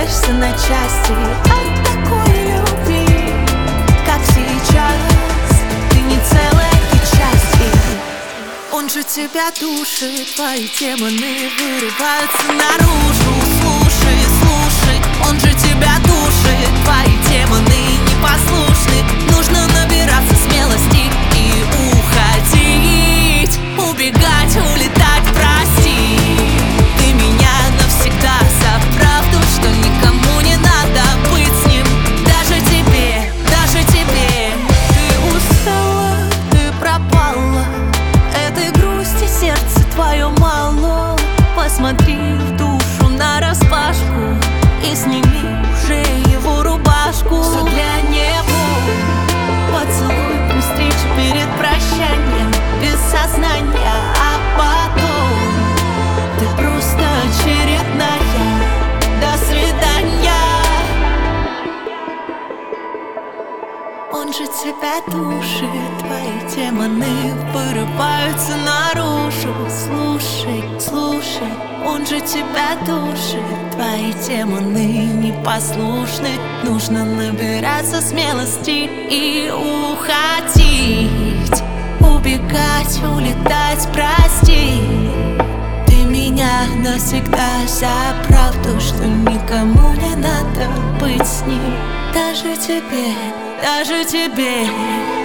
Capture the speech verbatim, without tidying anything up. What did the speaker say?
разбиваешься на части от такой любви, как сейчас. Ты не целая, ты часть. Он же тебя душит, твои демоны вырываются наружу. Слушай, слушай, он же тебя душит, твои демоны непослушны. Нужно набираться смелости и уходить, убегать, улетать, прости. Ты меня навсегда за правду, что никому не надо быть с ним. Даже тебе, даже тебе. Ты устала, ты пропала, этой грусти сердце твое мало. Посмотри в душу нараспашку и сними уже его рубашку. Все для него. Поцелуй при встрече перед прощанием, без сознания, а потом ты просто очередная. До свидания. Он же тебя душит, твои демоны вырываются наружу. Слушай, слушай, он же тебя душит, твои демоны непослушны. Нужно набираться смелости и уходить, убегать, улетать, прости. Ты меня навсегда за правду, что никому не надо быть с ним. Даже тебе, даже тебе.